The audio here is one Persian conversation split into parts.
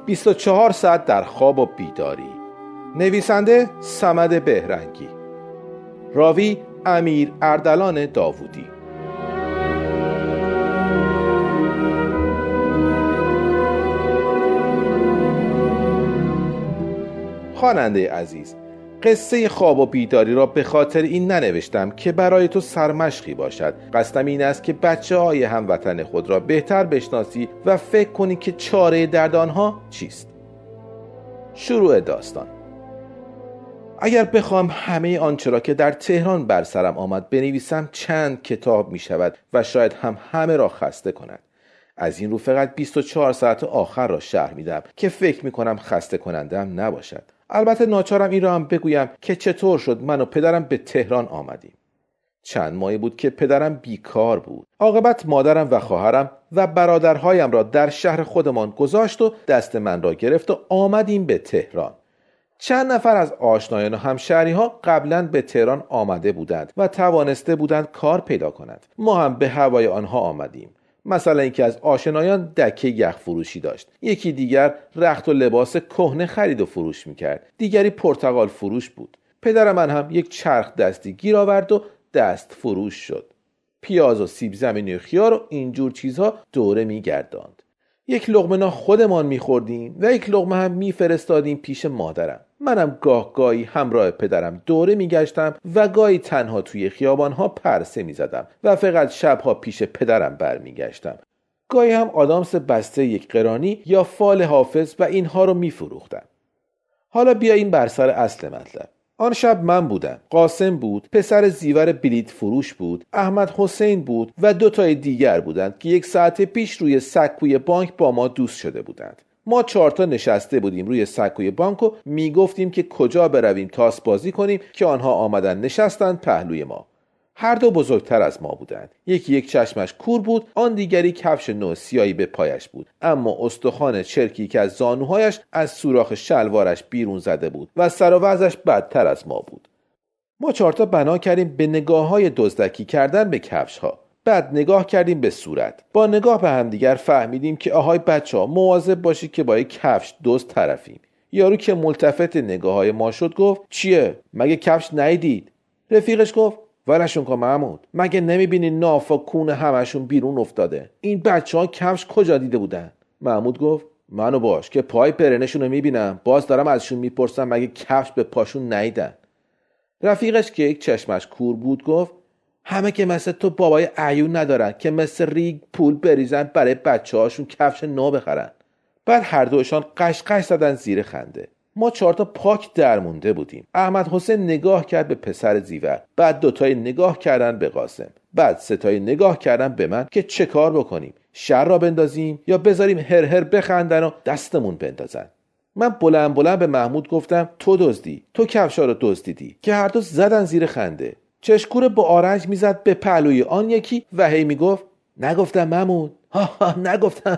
24 ساعت در خواب و بیداری. نویسنده صمد بهرنگی. راوی امیر اردلان داوودی. خواننده عزیز، قصه خواب و بیداری را به خاطر این ننوشتم که برای تو سرمشقی باشد. قصدم این است که بچه‌های هموطن خود را بهتر بشناسی و فکر کنی که چاره درد آنها چیست. شروع داستان. اگر بخوام همه آنچه را که در تهران بر سرم آمد بنویسم چند کتاب می شود و شاید هم همه را خسته کند. از این رو فقط 24 ساعت آخر را شرح میدم که فکر می کنم خسته کنندم نباشد. البته ناچارم این را هم بگویم که چطور شد من و پدرم به تهران آمدیم. چند ماهی بود که پدرم بیکار بود. عاقبت مادرم و خواهرم و برادرهایم را در شهر خودمان گذاشت و دست من را گرفت و آمدیم به تهران. چند نفر از آشنایان و همشهری ها قبلا به تهران آمده بودند و توانسته بودند کار پیدا کنند. ما هم به هوای آنها آمدیم. مثلا یکی از آشنایان دکه یخ فروشی داشت، یکی دیگر رخت و لباس کهنه خرید و فروش میکرد، دیگری پرتقال فروش بود. پدر من هم یک چرخ دستی گیر آورد و دست فروش شد. پیاز و سیب زمینی و خیار و اینجور چیزها دوره میگرداند. یک لقمه نا خودمان میخوردیم و یک لقمه هم میفرستادیم پیش مادرم. منم گاهی همراه پدرم دوره میگشتم و گاهی تنها توی خیابانها پرسه میزدم و فقط شبها پیش پدرم برمیگشتم. گاهی هم آدامس بسته یک قرانی یا فال حافظ و اینها رو میفروختم. حالا بیاییم بر سر اصل مطلب. آن شب من بودم، قاسم بود، پسر زیور بلیط فروش بود، احمد حسین بود و 2 تای دیگر بودند که 1 ساعت پیش روی سکوی بانک با ما دوست شده بودند. ما 4 تا نشسته بودیم روی سکوی بانک و میگفتیم که کجا برویم تاس بازی کنیم که آنها آمدن نشستند پهلوی ما. هر دو بزرگتر از ما بودند. یکی یک چشمش کور بود، آن دیگری کفش نو سیاهی به پایش بود، اما استخوان چرکی که از زانوهایش از سوراخ شلوارش بیرون زده بود و سر و وضعش بدتر از ما بود. ما 4 تا بنا کردیم به نگاه‌های دزدکی کردن به کفش‌ها. بعد نگاه کردیم به صورت. با نگاه به همدیگر فهمیدیم که آهای بچه‌ها مواظب باشید که با یک کفش دزد طرفیم. یارو که ملتفت نگاه‌های ما شد گفت چیه؟ مگه کفش ندیدید؟ رفیقش گفت ولشون کن محمود، مگه نمیبینی نافا کون همشون بیرون افتاده؟ این بچه‌ها کفش کجا دیده بودن؟ محمود گفت منو باش که پای پرنشون رو میبینم، باز دارم ازشون میپرسم مگه کفش به پاشون ندیدن. رفیقش که یک چشمش کور بود گفت همه که مثل تو بابای عیون ندارن که مثل ریگ پول بریزن برای بچه‌هاشون کفش نو بخرن. بعد هر دوشان قشقش زدن زیر خنده. ما 4 تا پاک درمونده بودیم. احمد حسین نگاه کرد به پسر زیور، بعد 2 تای نگاه کردن به قاسم، بعد 3 تای نگاه کردن به من که چه کار بکنیم، شر را بندازیم یا بذاریم هر بخندن و دستمون بندازن. من بلند به محمود گفتم تو دزدی، تو کفشا رو دزدیدی، که هر دو زدن زیر خنده. چشکور با آرنج میزد به پهلوی آن یکی و هی میگفت نگفتم محمود، نگفتم.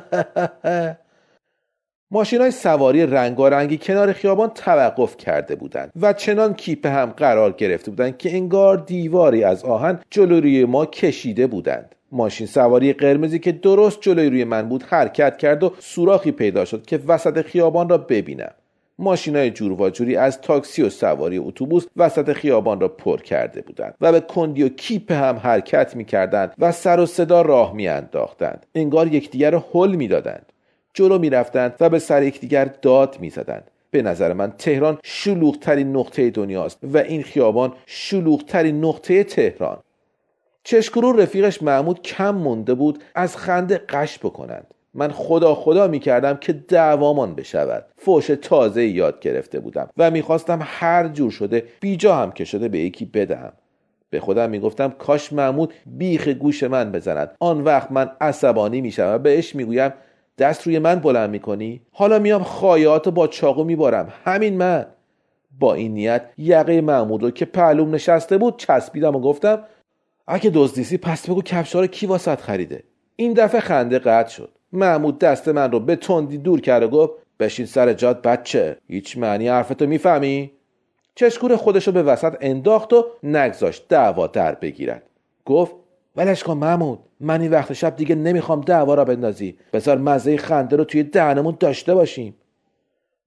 ماشینای سواری رنگارنگی کنار خیابان توقف کرده بودند و چنان کیپ هم قرار گرفته بودند که انگار دیواری از آهن جلوی ما کشیده بودند. ماشین سواری قرمزی که درست جلوی روی من بود حرکت کرد و سوراخی پیدا شد که وسط خیابان را ببینم. ماشینای جور و جوری از تاکسی و سواری اتوبوس وسط خیابان را پر کرده بودند و به کندی و کیپ هم حرکت می‌کردند و سر و صدا راه می‌انداختند. انگار یکدیگر را هل می‌دادند. جلو می‌رفتند و به سر یکدیگر داد می‌زدند. به نظر من تهران شلوغ‌ترین نقطه دنیاست و این خیابان شلوغ‌ترین نقطه تهران. چشکرو رفیقش محمود کم مونده بود از خنده قش بکنند. من خدا می‌کردم که دعوامان بشود. فوش تازه یاد گرفته بودم و می‌خواستم هر جور شده بیجا هم که شده به یکی بدهم. به خودم میگفتم کاش محمود بیخ گوش من بزند. آن وقت من عصبانی میشم و بهش میگویم دست روی من بلند میکنی؟ حالا میام خایات با چاقو میبارم. همین من. با این نیت یقه محمود رو که پهلوم نشسته بود چسبیدم و گفتم اگه دزدیسی پس بگو کفشا رو کی واسط خریده؟ این دفعه خنده قطع شد. محمود دست من رو به تندی دور کرد و گفت بشین سر جات بچه، هیچ معنی حرفتو میفهمی؟ چشکور خودشو به وسط انداخت و نگذاشت دعوا در بگیرد. گفت ولش کن محمود، من این وقت شب دیگه نمیخوام دعوا را بندازی، بذار مزه خنده رو توی دهنمون داشته باشیم.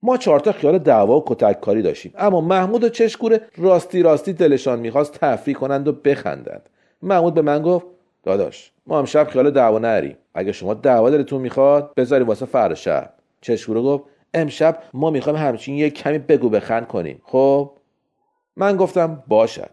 ما 4 تا خیال دعوا و کتک کاری داشتیم، اما محمود و چشکوره راستی دلشان میخواست تفریح کنند و بخندند. محمود به من گفت داداش ما امشب خیال دعوا نریم، اگه شما دعوا دلتون میخواد بذاریم واسه فردا شب. چشکوره گفت امشب ما میخوایم همچین یک کمی بگو بخند کنیم. خب من گفتم باشد.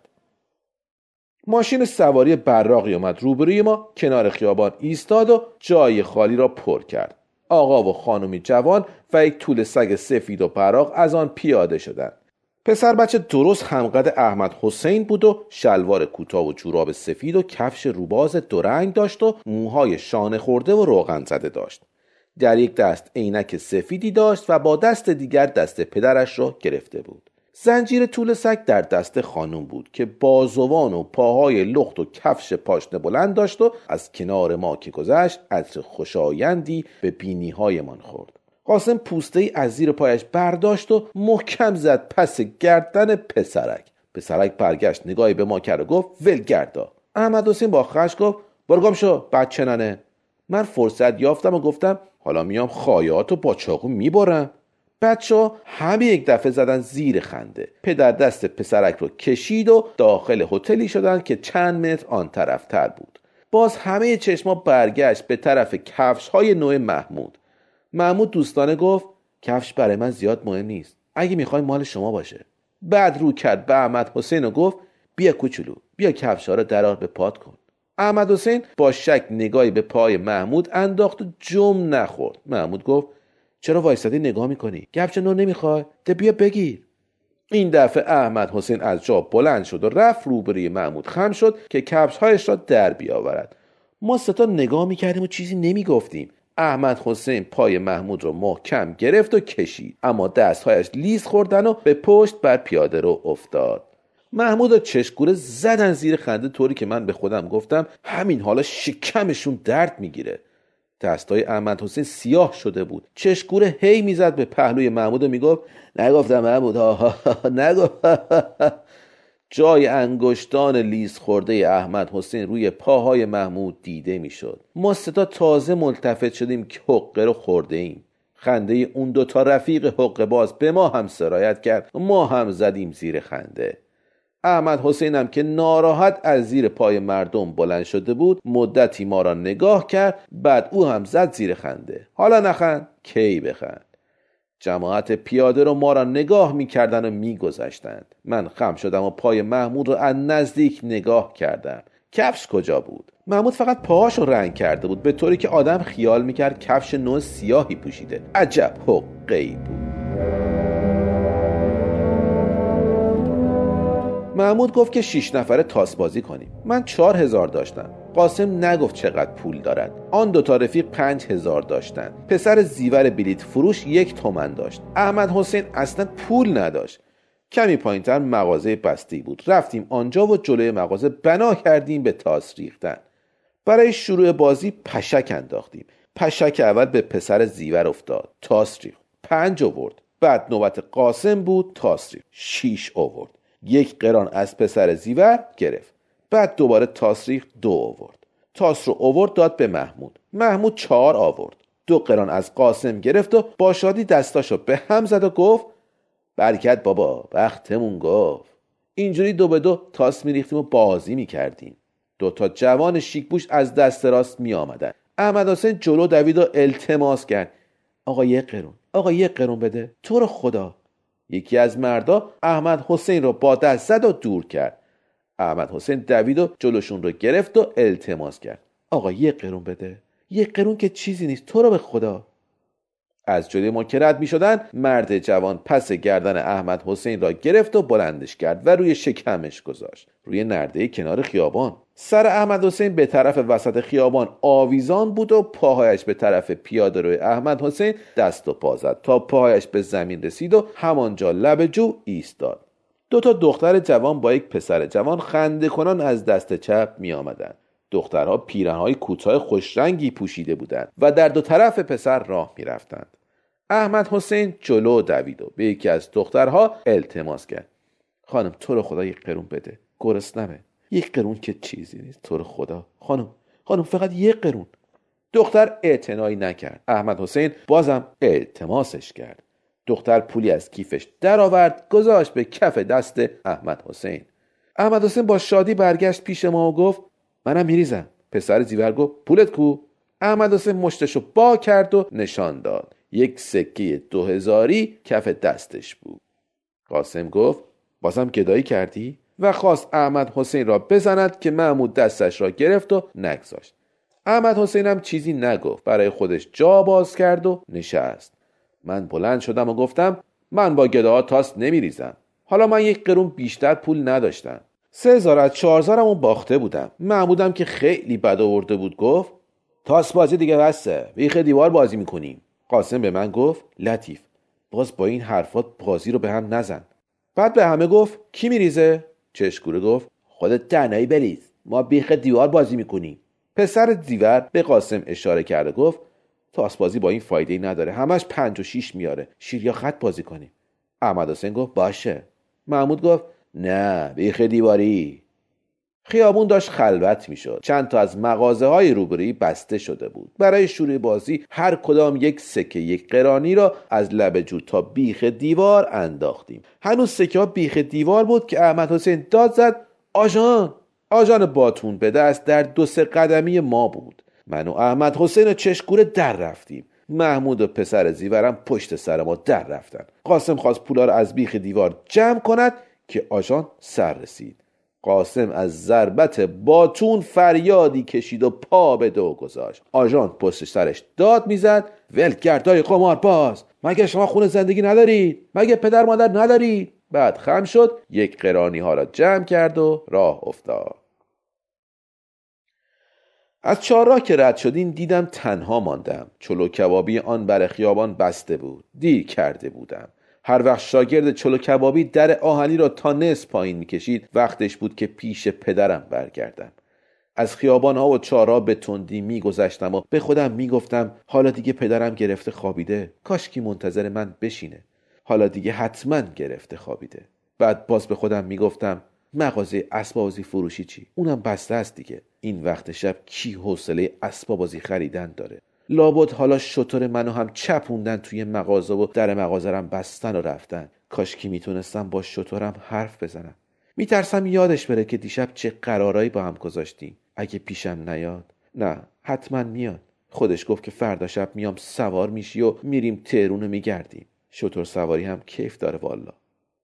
ماشین سواری براقی اومد روبروی ما، کنار خیابان ایستاد و جای خالی را پر کرد. آقا و خانمی جوان و یک توله سگ سفید و براق از آن پیاده شدند. پسر بچه درست همقد احمد حسین بود و شلوار کوتاه و جوراب سفید و کفش روباز دو رنگ داشت و موهای شانه خورده و روغن زده داشت. در یک دست عینک سفیدی داشت و با دست دیگر دست پدرش را گرفته بود. زنجیر توله سگ در دست خانم بود که بازوان و پاهای لخت و کفش پاشنه بلند داشت و از کنار ما که گذشت عطر خوشایندی به بینی‌هایمان خورد. قاسم پوسته ای از زیر پایش برداشت و محکم زد پس گردن پسرک. پسرک برگشت نگاهی به ما کرد و گفت ولگردا. احمد حسین با خشم گفت برو گم شو بچه ننه. من فرصت یافتم و گفتم حالا میام خایاتو با چاقو میبرم. بچه‌ها همه یک دفعه زدن زیر خنده. پدر دست پسرک رو کشید و داخل هتلی شدن که چند متر آن طرف تر بود. باز همه چشما برگشت به طرف کفش‌های نو محمود. محمود دوستانه گفت کفش برای من زیاد مهم نیست، اگه میخوای مال شما باشه. بعد رو کرد به احمد حسین و گفت بیا کوچولو، بیا کفش‌ها رو درار به پات کن. احمد حسین با شک نگاهی به پای محمود انداخت و جم نخورد. محمود گفت چرا وایسادی نگاه میکنی؟ کفش نو نمیخوای؟ ده بیا بگیر. این دفعه احمد حسین از جا بلند شد و رفت روبروی محمود خم شد که کفش‌هایش را در بیاورد. ما ستا نگاه میکردیم و چیزی نمیگفتیم. احمد حسین پای محمود رو محکم گرفت و کشید، اما دستهایش لیز خوردن و به پشت بر پیاده رو افتاد. محمود و چشکوره زدن زیر خنده طوری که من به خودم گفتم همین حالا شکمشون درد میگیره. دستای احمد حسین سیاه شده بود. چشکوره هی میزد به پهلوی محمود و میگفت نگفتم محمود نگفت. جای انگشتان لیز خورده احمد حسین روی پاهای محمود دیده میشد. ما ستا تازه ملتفت شدیم که حقه رو خورده ایم. خنده اون دوتا رفیق حقه باز به ما هم سرایت کرد و ما هم زدیم زیر خنده. احمد حسین هم که ناراحت از زیر پای مردم بلند شده بود مدتی ما را نگاه کرد، بعد او هم زد زیر خنده. حالا نخند کی بخند. جماعت پیاده رو ما را نگاه می‌کردن و می‌گذشتند. من خم شدم و پای محمود رو از نزدیک نگاه کردم. کفش کجا بود؟ محمود فقط پاهاش رو رنگ کرده بود، به طوری که آدم خیال می‌کرد کفش نو سیاهی پوشیده. عجب حقه‌ای بود. محمود گفت که 6 نفره تاس بازی کنیم. من 4000 داشتم. قاسم نگفت چقدر پول دارد. آن دوتا رفیق 5000 داشتند. پسر زیور بلیت فروش 1 تومن داشت. احمد حسین اصلا پول نداشت. کمی پایینتر مغازه بستی بود. رفتیم آنجا و جلوی مغازه بنا کردیم به تاس ریختن. برای شروع بازی پشک انداختیم. پشک اول به پسر زیور افتاد. تاس ریخت. 5 آورد. بعد نوبت قاسم بود. تاس ریخت. 6 آورد. 1 قران از پسر زیور گرفت. بعد دوباره تاس ریخت. 2 آورد. تاس رو آورد داد به محمود. محمود 4 آورد. 2 قران از قاسم گرفت و با شادی دستاشو به هم زد و گفت برکت بابا، وقتمون گفت. اینجوری 2 به 2 تاس میریختیم و بازی میکردیم. 2 تا جوان شیکپوش از دست راست میآمدن. احمد حسین جلو دوید و التماس کرد آقا 1 قرون، آقا 1 قرون بده، تو رو خدا. یکی از مردا احمد حسین رو با دست زد و دور کرد. احمد حسین دوید و جلوشون رو گرفت و التماس کرد آقا 1 قرون بده، 1 قرون که چیزی نیست، تو رو به خدا. از جلوی ما که رد می شدن مرد جوان پس گردن احمد حسین را گرفت و بلندش کرد و روی شکمش گذاشت، روی نرده کنار خیابان. سر احمد حسین به طرف وسط خیابان آویزان بود و پاهایش به طرف پیاده روی احمد حسین دست و پا زد تا پاهایش به زمین رسید و همانجا لب جو ایستاد. 2 تا دختر جوان با یک پسر جوان خنده کنان از دست چپ می آمدند. دخترها پیراهن‌های کوتاه خوشرنگی پوشیده بودند و در 2 طرف پسر راه می رفتند. احمد حسین جلو دوید و به یکی از دخترها التماس کرد خانم تو رو خدا 1 قرون بده، گرسنمه. 1 قرون که چیزی نیست، تو رو خدا. خانم فقط 1 قرون. دختر اعتنایی نکرد. احمد حسین بازم التماسش کرد. دختر پولی از کیفش درآورد، گذاشت به کف دست احمد حسین. احمد حسین با شادی برگشت پیش ما و گفت منم میریزم. پسر زیور گفت پولت کو؟ احمد حسین مشتشو با کرد و نشان داد. یک سکه 2000 کف دستش بود. قاسم گفت بازم گدایی کردی؟ و خواست احمد حسین را بزند که محمود دستش را گرفت و نگذاشت. احمد حسین هم چیزی نگفت، برای خودش جا باز کرد و نشست. من بلند شدم و گفتم من با گداها تاس نمیریزم. حالا من 1 قرون بیشتر پول نداشتم. 3000 از 4000 باخته بودم. محمودم که خیلی بد آورده بود گفت تاس بازی دیگه بسه، بیخ دیوار بازی میکنیم. قاسم به من گفت لطیف باز با این حرفات بازی رو به هم نزن. بعد به همه گفت کی میریزه؟ چشگوره گفت خودت تنهایی بریز، ما بیخ دیوار بازی میکنیم. پسر دیور به قاسم اشاره کرد و گفت تاس بازی با این فایده نداره، همش 5 و 6 میاره، شیر یا خط بازی کنیم. احمد حسین گفت باشه. محمود گفت نه بیخ دیواری. خیابون داشت خلوت میشد. چند تا از مغازه‌های روبرویی بسته شده بود. برای شروع بازی هر کدام 1 سکه 1 قرانی را از لب جو تا بیخ دیوار انداختیم. هنوز سکه ها بیخ دیوار بود که احمد حسین داد زد آژان باتون به دست در 2-3 قدمی ما بود. من و احمد حسین و چشگوره در رفتیم. محمود و پسر زیورم پشت سر ما در رفتن. قاسم خواست پولا را از بیخ دیوار جمع کند که آژان سر رسید. قاسم از ضربت باتون فریادی کشید و پا به دو گذاشت. آژان پشت سرش داد میزد ولگردای قمارباز، مگه شما خونه زندگی ندارید؟ مگه پدر مادر ندارید؟ بعد خم شد 1 قرانی ها را جمع کرد و راه افتاد. از چهارراه که رد شدیم دیدم تنها ماندم. چلو کبابی آن بر خیابان بسته بود. دیر کرده بودم. هر وقت شاگرد چلو کبابی در آهنی را تا نصف پایین میکشید وقتش بود که پیش پدرم برگردم. از خیابان‌ها و چهارراه به تندی میگذشتم و به خودم میگفتم حالا دیگه پدرم گرفته خوابیده، کاشکی منتظر من بشینه. حالا دیگه حتما گرفته خوابیده. بعد باز به خودم میگفتم مغازه اسباب بازی فروشی چی؟ اونم بسته است دیگه. این وقت شب کی حوصله اسباب بازی خریدن داره؟ لابد حالا شتر منو هم چپوندن توی مغازه و در مغازه رم بستن و رفتن. کاشکی میتونستم با شترم حرف بزنم. میترسم یادش بره که دیشب چه قرارایی با هم گذاشتیم. اگه پیشم نیاد. نه حتما میاد. خودش گفت که فردا شب میام سوار میشی و میریم تهرون و میگردیم. شتر سواری هم کیف داره والا.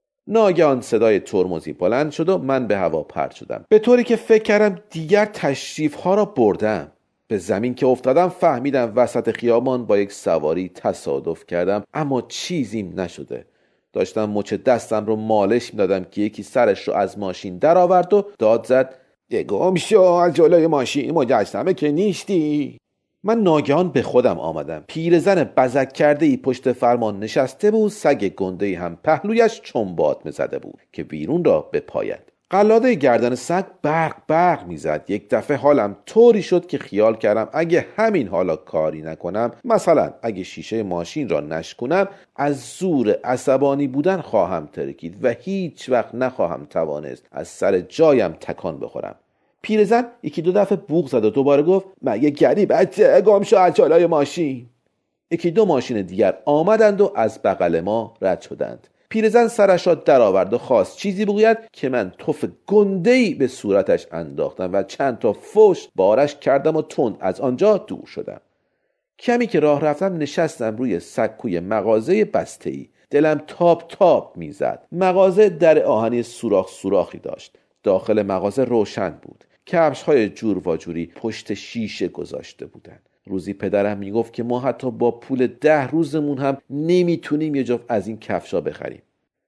ناگهان صدای ترمزی بلند شد و من به هوا پرت شدم، به طوری که فکر کردم دیگر تشریف ها را بردم. به زمین که افتادم فهمیدم وسط خیابان با یک سواری تصادف کردم، اما چیزیم نشده. داشتم مچ دستم رو مالش میدادم که یکی سرش رو از ماشین در آورد و داد زد گم شو از جلوی ماشین، مجسمه که نیستی. من ناگهان به خودم آمدم. پیرزن بزک کرده ای پشت فرمان نشسته بود، سگ گنده ای هم پهلویش چنبات می‌زده بود که بیرون را بپاید. قلاده گردن سگ برق میزد. یک دفعه حالم طوری شد که خیال کردم اگه همین حالا کاری نکنم، مثلا اگه شیشه ماشین را نشکنم، از زور عصبانی بودن خواهم ترکید و هیچ وقت نخواهم توانست از سر جایم تکان بخورم. پیرزن 1-2 دفعه بوق زد و دوباره گفت مگه گریبته، گم شو از جلوی ماشین. 1-2 ماشین دیگر آمدند و از بغل ما رد شدند. پیرزن سرش را در آورد و خواست چیزی بگوید که من تف گنده‌ای به صورتش انداختم و چند تا فوش بارش کردم و تند از آنجا دور شدم. کمی که راه رفتم نشستم روی سکوی مغازه بسته‌ای. دلم تاب میزد. مغازه در آهنی سوراخی داشت. داخل مغازه روشن بود. کفش‌های جور و جوری پشت شیشه گذاشته بودند. روزی پدرم میگفت که ما حتی با پول 10 روزمون هم نمیتونیم یه جفت از این کفشا بخریم.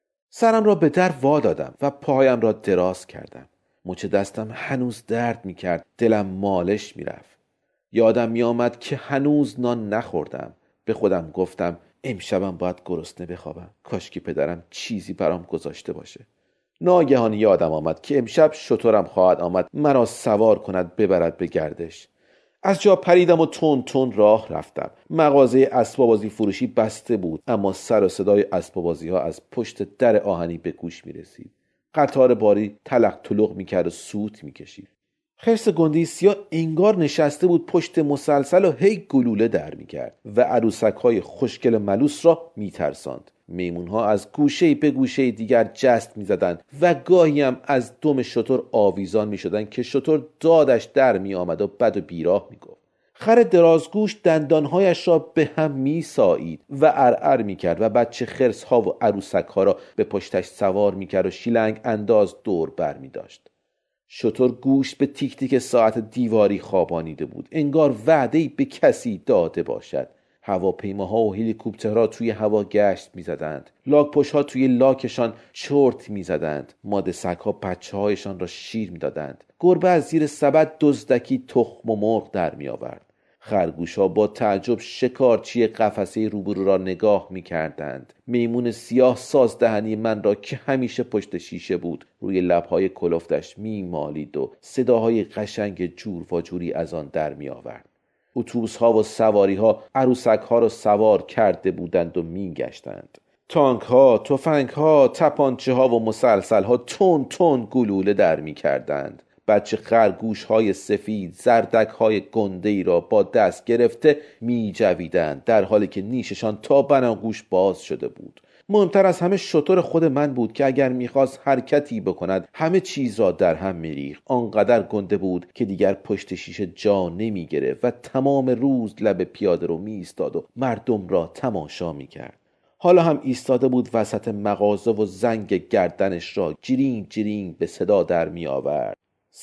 سرم را به در وا دادم و پایم را دراز کردم. مچ دستم هنوز درد میکرد. دلم مالش میرفت. یادم میآمد که هنوز نان نخوردم. به خودم گفتم امشبم باید گرسنه بخوابم. کاشکی پدرم چیزی برام گذاشته باشه. ناگهان یادم آمد که امشب شترم خواهد آمد مرا سوار کند ببرد به گردش. از جا پریدم و تون راه رفتم. مغازه اسباب بازی فروشی بسته بود، اما سر و صدای اسباب بازی ها از پشت در آهنی به گوش می رسید. قطار باری تلق تلق می کرد و سوت می کشید. خرس گنده سیاه انگار نشسته بود پشت مسلسل و هی گلوله در میکرد و عروسک‌های خوشگل ملوس را میترساند. میمونها از گوشه به گوشه دیگر جست میزدند و گاهی هم از دم شتر آویزان میشدند که شتر دادش در میآمد و بد و بیراه میگفت. خر درازگوش دندانهایش را به هم میسایید و ارعر میکرد و بچه خرس ها و عروسک ها را به پشتش سوار میکرد و شیلنگ انداز دور بر میداشت. شتر گوش به تیک تیک ساعت دیواری خوابانیده بود، انگار وعده‌ای به کسی داده باشد. هواپیماها و هلیکوپترها توی هوا گشت می‌زدند. لاک‌پشت‌ها توی لاکشان چرت می‌زدند. ماده سگ‌ها بچه‌هایشان را شیر می‌دادند. گربه از زیر سبد دزدکی تخم و مرغ در می‌آورد. خرگوش‌ها با تعجب شکارچی قفسه روبرو را نگاه می‌کردند. میمون سیاه سازدهنی من را که همیشه پشت شیشه بود روی لب‌های کلفتش می‌مالید و صداهای قشنگ جور و جوری از آن در می‌آورد. اتوبوس‌ها و سواری‌ها عروسک‌ها را سوار کرده بودند و می‌گشتند. تانک‌ها، تفنگ‌ها، تپانچه‌ها و مسلسل‌ها تون تون گلوله در می‌کردند. بچه خرگوش‌های سفید زردک‌های گنده‌ای را با دست گرفته می‌جویدند، در حالی که نیششان تا بناگوش باز شده بود. مهمتر از همه شتر خود من بود که اگر میخواست حرکتی بکند همه چیز را در هم میریخت. آنقدر گنده بود که دیگر پشت شیشه جا نمیگرفت و تمام روز لب پیاده رو میایستاد و مردم را تماشا میکرد. حالا هم ایستاده بود وسط مغازه و زنگ گردنش را جرینگ جرینگ به صدا در میآورد.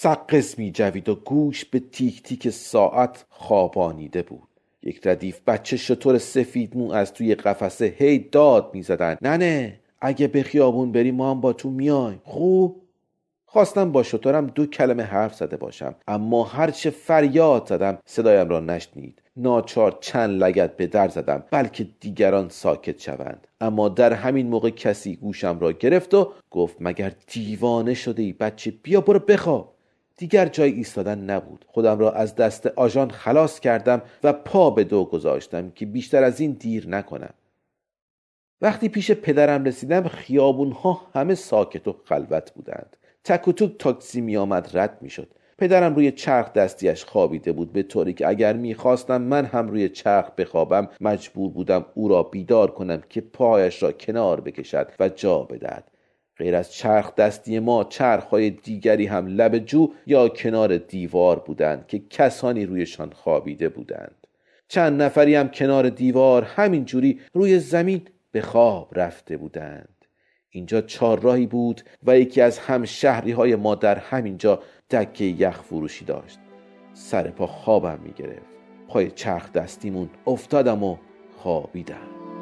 سقز میجوید و گوش به تیک تیک ساعت خوابانیده بود. یک ردیف بچه شتر سفید مو از توی قفسه هی داد میزدن: ننه اگه به خیابون بریم ما هم با تو میایم. خوب؟ خواستم با شترم 2 کلمه حرف زده باشم، اما هرچه فریاد زدم صدایم را نشنید. ناچار چند لگد به در زدم بلکه دیگران ساکت شوند، اما در همین موقع کسی گوشم را گرفت و گفت: مگر دیوانه شده ای بچه؟ بیا برو بخواب. دیگر جای ایستادن نبود. خودم را از دست آژان خلاص کردم و پا به دو گذاشتم که بیشتر از این دیر نکنم. وقتی پیش پدرم رسیدم خیابونها همه ساکت و خلوت بودند. تک و توک تاکسی می آمد رد می شد. پدرم روی چرخ دستیش خوابیده بود، به طوری که اگر می خواستم من هم روی چرخ بخوابم مجبور بودم او را بیدار کنم که پایش را کنار بکشد و جا بدهد. غیر از چرخ دستی ما چرخ‌های دیگری هم لب جو یا کنار دیوار بودند که کسانی رویشان خوابیده بودند. چند نفری هم کنار دیوار همین جوری روی زمین به خواب رفته بودند. اینجا چهارراهی بود و یکی از همشهری‌های ما در همینجا دکه یخ فروشی داشت. سر پا خوابم می‌گرفت. پای چرخ دستیمون افتادم و خوابیدم.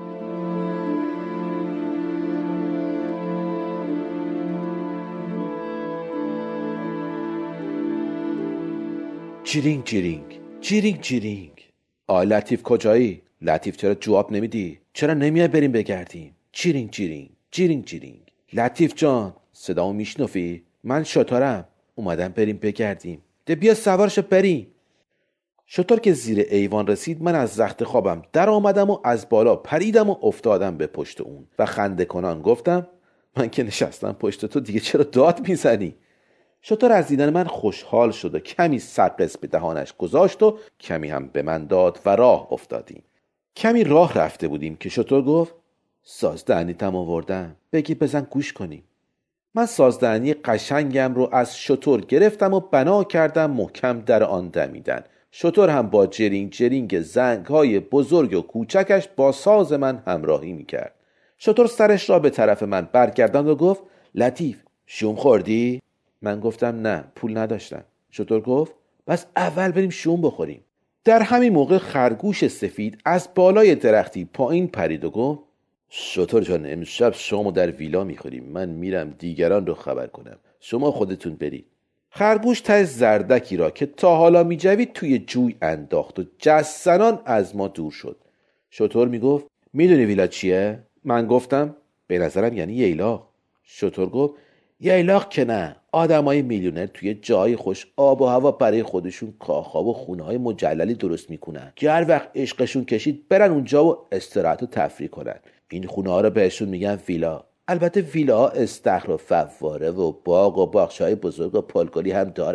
جیرینگ جیرینگ جیرینگ جیرینگ. آی لطیف کجایی؟ لطیف چرا جواب نمیدی؟ چرا نمیای بریم بگردیم؟ جیرینگ جیرینگ جیرینگ جیرینگ. لطیف جان صدامو میشنوی؟ من شترم، اومدم بریم بگردیم. ده بیا سوارشو بریم. شتر که زیر ایوان رسید من از رخت خوابم در آمدم و از بالا پریدم و افتادم به پشت اون و خنده کنان گفتم: من که نشستم پشت تو دیگه چرا داد میزنی؟ شتر از دیدن من خوشحال شد و کمی سقز به دهانش گذاشت و کمی هم به من داد و راه افتادیم. کمی راه رفته بودیم که شتر گفت: سازدهنیتم آوردم، بگی بزن گوش کنیم. من سازدهنی قشنگم رو از شتر گرفتم و بنا کردم محکم در آن دمیدن. شتر هم با جرینگ جرینگ زنگ‌های بزرگ و کوچکش با ساز من همراهی میکرد. شتر سرش را به طرف من برگرداند و گفت: لطیف شوم خوردی؟ من گفتم نه، پول نداشتم. شتر گفت: بس اول بریم شوم بخوریم. در همین موقع خرگوش سفید از بالای درختی پایین پرید و گفت: شتر جان امشب شامو در ویلا میخوریم، من میرم دیگران رو خبر کنم، شما خودتون برید. خرگوش ته زردکی را که تا حالا میجوید توی جوی انداخت و جسنان از ما دور شد. شتر میگفت: میدونی ویلا چیه؟ من گفتم: به نظرم یعنی ییلاق. شتر گفت: ییلاق که نه، آدمای میلیونر توی جای خوش آب و هوا برای خودشون کاخا و خونه‌های مجللی درست میکنن که هر وقت عشقشون کشید برن اونجا و استراحت و تفریح کنن. این خونه ها رو بهشون میگن ویلا. البته ویلا ها استخر و فواره و باغ و باغچه‌های بزرگ و پلگلی هم دارن.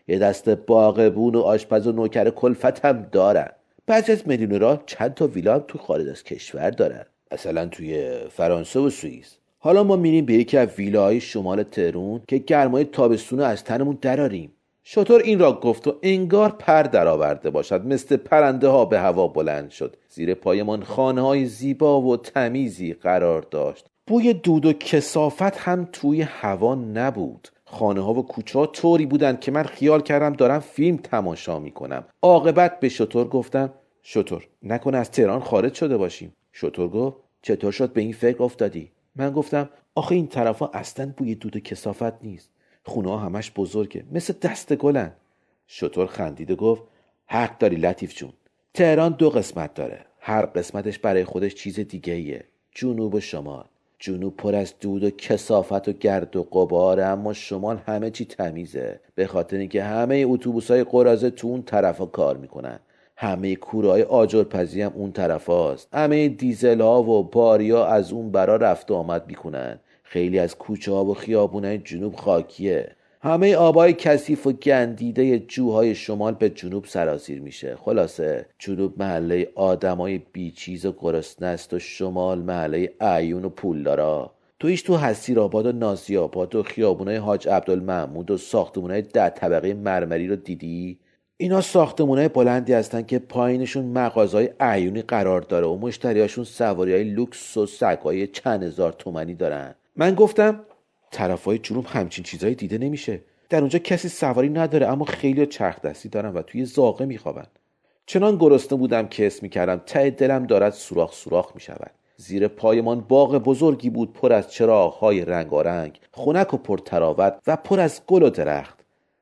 یه دست باغبون و آشپز و نوکر کلفتم دارن. بعضی از میلیونرها چند تا ویلا هم تو خارج از کشور دارن، مثلا توی فرانسه و سوئیس. حالا ما میریم به یکی از ویلاهای شمال تهران که گرمای تابستون از تنمون دراریم. شطور این را گفت و انگار پر درآورده باشد مثل پرنده ها به هوا بلند شد. زیر پایمان خانه های زیبا و تمیزی قرار داشت. بوی دود و کثافت هم توی هوا نبود. خانه ها و کوچه ها طوری بودند که من خیال کردم دارم فیلم تماشا میکنم. عاقبت به شطور گفتم شطور نکنه از تهران خارج شده باشیم. شطور گفت چطور شد به این فکر افتادی؟ من گفتم آخه این طرفا اصلا بوی دود و کثافت نیست. خونه ها همش بزرگه مثل دست گلن. شطور خندید و گفت حق داری لطیف جون. تهران 2 قسمت داره، هر قسمتش برای خودش چیز دیگه ایه. جنوب و شمال. جنوب پر از دود و کثافت و گرد و غباره، اما شمال همه چی تمیزه، به خاطر اینکه همه اتوبوسای قراضه تو اون طرفا کار میکنن. همه کورهای آجرپزی هم اون طرفاست. همه دیزل ها و باریا از اون برا رفت و آمد میکنن. خیلی از کوچه ها و خیابونای جنوب خاکیه. همه آبای کثیف و گندیده جوهای شمال به جنوب سرازیر میشه. خلاصه جنوب محله آدمای بیچیز و گرسنه است و شمال محله اعیون و پولدارا. تو حسیرآباد و نازی‌آباد و خیابونای حاج عبدالمحمود و ساختمونای 10 طبقه مرمری رو دیدی؟ اینا ساختمونای بلندی هستن که پایینشون مغازهای اعیونی قرار داره و مشتریاشون سواریای لوکس و سگای چند هزار تومانی دارن. من گفتم طرفای جنوب همچین چیزایی دیده نمیشه. در اونجا کسی سواری نداره اما خیلی چرخ دستی دارن و توی زاغه میخوابن. چنان گرسنه بودم که حس میکردم ته دلم دارد سوراخ سوراخ میشود. زیر پایمان باغ بزرگی بود پر از چراغ‌های رنگارنگ، خنک و پرتراوت و پر از گل و درخت.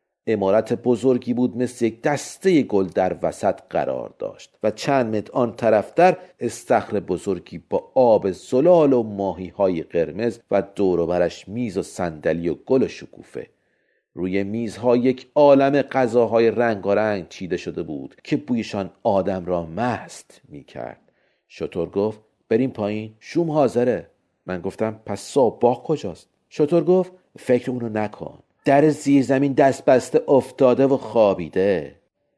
عمارت بزرگی بود مثل یک دسته گل در وسط قرار داشت و چند متر آن طرفتر استخر بزرگی با آب زلال و ماهی‌های قرمز و دور و برش میز و صندلی و گل و شکوفه. روی میزها یک عالم غذاهای رنگارنگ چیده شده بود که بویشان آدم را مست می‌کرد. شطور گفت بریم پایین، شوم حاضره. من گفتم پس صاحب باغ کجاست؟ شطور گفت فکر اونو نکن، در زیر زمین دست بسته افتاده و خوابیده.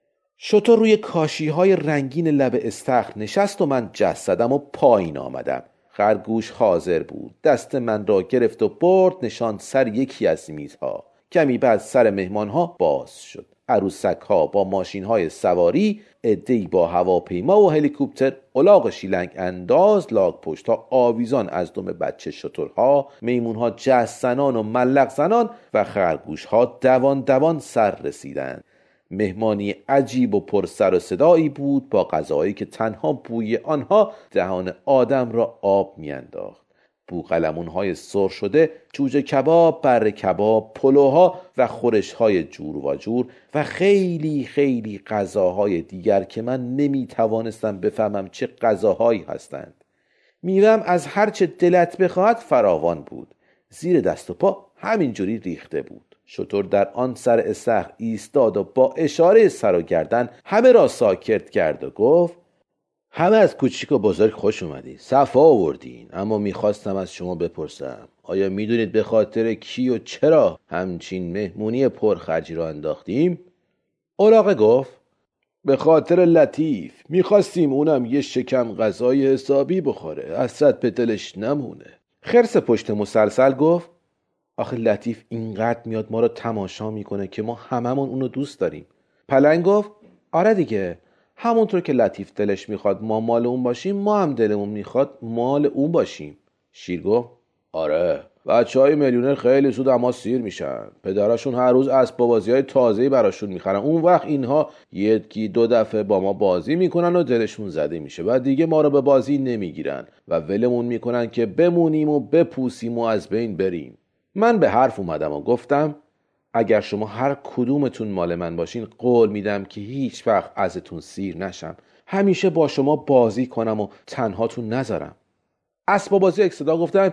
شطور روی کاشی‌های رنگین لب استخر نشست و من جست زدم و پایین آمدم. خرگوش حاضر بود، دست من را گرفت و برد نشان سر یکی از میزها. کمی بعد سر مهمانها باز شد. عروسک‌ها با ماشین‌های سواری، عده‌ای با هواپیما و هلیکوپتر، الاغ شیلنگ انداز، لاک پشت‌ها آویزان از دم بچه شترها، میمون‌ها جست زنان و ملق زنان و خرگوش‌ها دوان دوان سر رسیدند. مهمانی عجیب و پر سر و صدایی بود با غذاهایی که تنها بوی آنها دهان آدم را آب می‌انداخت. بوقلمون‌های سرخ شده، جوجه کباب، بره کباب، پلوها و خورش‌های جور و جور و خیلی خیلی غذاهای دیگر که من نمی‌توانستم بفهمم چه غذاهایی هستند. میوه‌ام از هر چه دلت بخواهد فراوان بود. زیر دست و پا همینجوری ریخته بود. شطور در آن سر استخر ایستاد و با اشاره سر و گردن همه را ساکت کرد و گفت همه از کوچیک و بزرگ خوش اومدید، صفا آوردین، اما میخواستم از شما بپرسم آیا میدونید به خاطر کی و چرا همچین مهمونی پرخرجی را انداختیم؟ الاغه گفت به خاطر لطیف، میخواستیم اونم یه شکم غذای حسابی بخوره، حسرت به دلش نمونه. خرس پشت مسلسل گفت آخه لطیف اینقدر میاد ما رو تماشا میکنه که ما هممون اونو دوست داریم. پلنگ گفت آره دیگه، همونطور که لطیف دلش میخواد ما مال اون باشیم، ما هم دلمون میخواد مال اون باشیم. شیر گفت آره، بچهای میلیونر خیلی زود اما سیر میشن، پدراشون هر روز اسباب بازی‌های تازه‌ای براشون میخرن، اون وقت اینها یکی 2 دفعه با ما بازی میکنن و دلشون زده میشه و دیگه ما رو به بازی نمیگیرن و ولمون میکنن که بمونیم و بپوسیم و از بین بریم. من به حرف اومدم و گفتم اگر شما هر کدومتون مال من باشین، قول میدم که هیچ وقت ازتون سیر نشم، همیشه با شما بازی کنم و تنهاتون نذارم. اسباب بازی یک صدا گفتن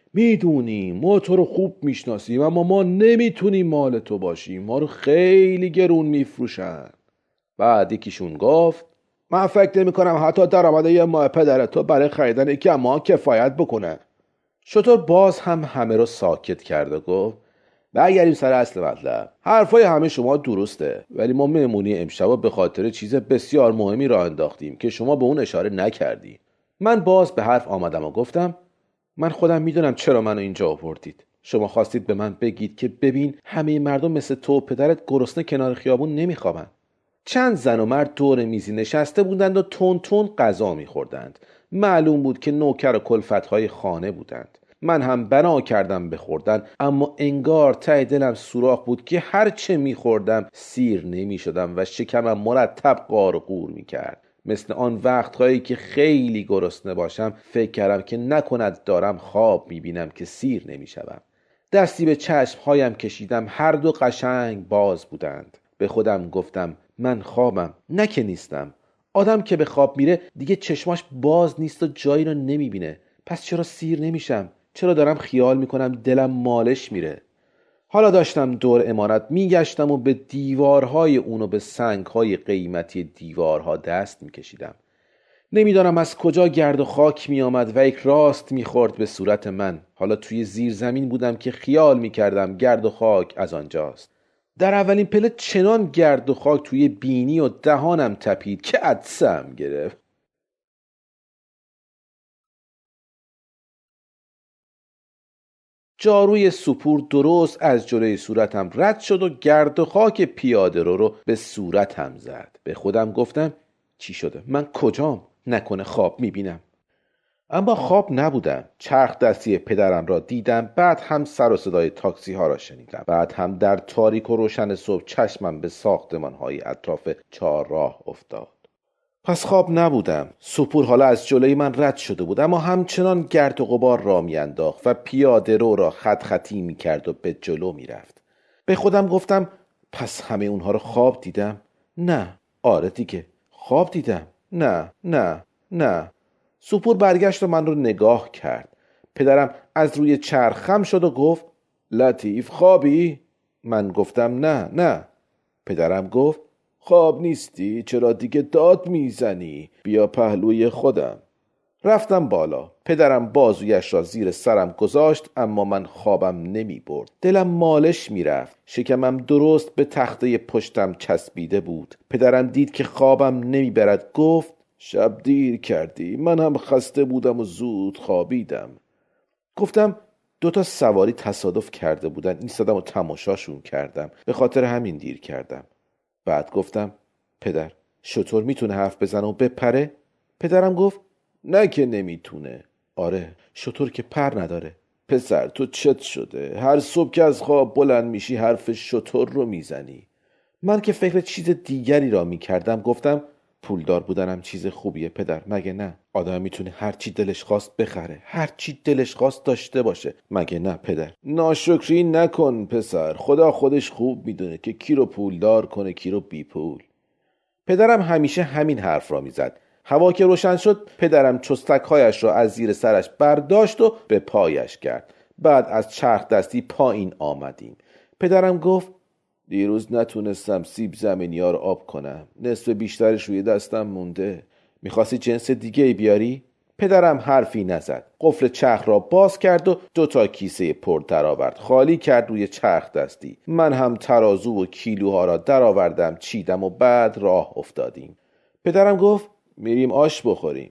میدونیم ما تو رو خوب میشناسیم، اما ما نمیتونیم مال تو باشیم، ما رو خیلی گرون میفروشن. بعد یکیشون گفت من فکر نمی کنم حتی درآمد یه ماه پدر تو برای خریدن یکی از ما کفایت بکنه. شطور باز هم همه رو ساکت کرد و گفت برگردیم سر اصل مطلب. حرفای همه شما درسته، ولی ما مهمونی امشب به خاطر چیز بسیار مهمی راه انداختیم که شما به اون اشاره نکردی. من باز به حرف آمدم و گفتم من خودم میدونم چرا منو اینجا آوردید. شما خواستید به من بگید که ببین همه مردم مثل تو و پدرت گرسنه کنار خیابون نمیخوابن. چند زن و مرد دور میزی نشسته بودند و تون تون غذا میخوردند. معلوم بود که نوکر و کلفت‌های خانه بودند. من هم بنا کردم بخوردن، اما انگار ته دلم سوراخ بود که هر چه میخوردم سیر نمیشدم و شکمم مرتب غار و غور میکرد. مثل آن وقتهایی که خیلی گرسنه باشم فکر کردم که نکند دارم خواب میبینم که سیر نمیشوم. دستی به چشمهایم کشیدم، هر دو قشنگ باز بودند. به خودم گفتم من خوابم، نه که نیستم. آدم که به خواب میره دیگه چشماش باز نیست و جایی رو نمیبینه. پس چرا سیر نمیشم؟ چرا دارم خیال میکنم دلم مالش میره؟ حالا داشتم دور عمارت میگشتم و به دیوارهای اون و به سنگهای قیمتی دیوارها دست میکشیدم. نمیدانم از کجا گرد و خاک میآمد و یک راست میخورد به صورت من. حالا توی زیر زمین بودم که خیال میکردم گرد و خاک از آنجاست. در اولین پله چنان گرد و خاک توی بینی و دهانم تپید که عطسه‌ام گرفت. جاروی سپور درست از جلوی صورتم رد شد و گرد و خاک پیاده رو به صورتم زد. به خودم گفتم چی شده؟ من کجام؟ نکنه خواب میبینم. اما خواب نبودم. چرخ دستی پدرم را دیدم، بعد هم سر و صدای تاکسی ها را شنیدم، بعد هم در تاریک و روشن صبح چشمم به ساختمان های اطراف چهارراه افتاد. پس خواب نبودم. سپور حالا از جلوی من رد شده بود، اما همچنان گرد و غبار را میانداخت و پیاده رو را خط خطی میکرد و به جلو میرفت. به خودم گفتم پس همه اونها رو خواب دیدم؟ نه. آره دیگه خواب دیدم. نه. سپور برگشت و من رو نگاه کرد. پدرم از روی چرخ خم شد و گفت لطیف خوابی؟ من گفتم نه. پدرم گفت خواب نیستی؟ چرا دیگه داد میزنی؟ بیا پهلوی خودم. رفتم بالا. پدرم بازویش را زیر سرم گذاشت، اما من خوابم نمی برد. دلم مالش می رفت. شکمم درست به تخته پشتم چسبیده بود. پدرم دید که خوابم نمی برد. گفت شب دیر کردی، من هم خسته بودم و زود خوابیدم. گفتم 2 سواری تصادف کرده بودن، ایستادم و تماشاشون کردم، به خاطر همین دیر کردم. بعد گفتم پدر شطور میتونه حرف بزنه و بپره؟ پدرم گفت نه که نمیتونه. آره شطور که پر نداره. پسر تو چت شده؟ هر صبح که از خواب بلند میشی حرف شطور رو میزنی. من که فکر چیز دیگری را میکردم گفتم پولدار بودنم چیز خوبیه پدر، مگه نه؟ آدم میتونه هر چی دلش خواست بخره، هر چی دلش خواست داشته باشه، مگه نه پدر؟ ناشکری نکن پسر، خدا خودش خوب میدونه که کی رو پولدار کنه کی رو بی پول. پدرم همیشه همین حرف را میزد. هوا که روشن شد پدرم چستکهایش را از زیر سرش برداشت و به پایش کرد. بعد از چرخ دستی پایین آمدیم. پدرم گفت دیروز نتونستم سیب زمینی ها رو آب کنم، نصف بیشترش روی دستم مونده. میخواستی جنس دیگه بیاری؟ پدرم حرفی نزد. قفل چرخ را باز کرد و 2 کیسه پر درآورد، خالی کرد روی چرخ دستی. من هم ترازو و کیلوها را درآوردم، چیدم و بعد راه افتادیم. پدرم گفت میریم آش بخوریم.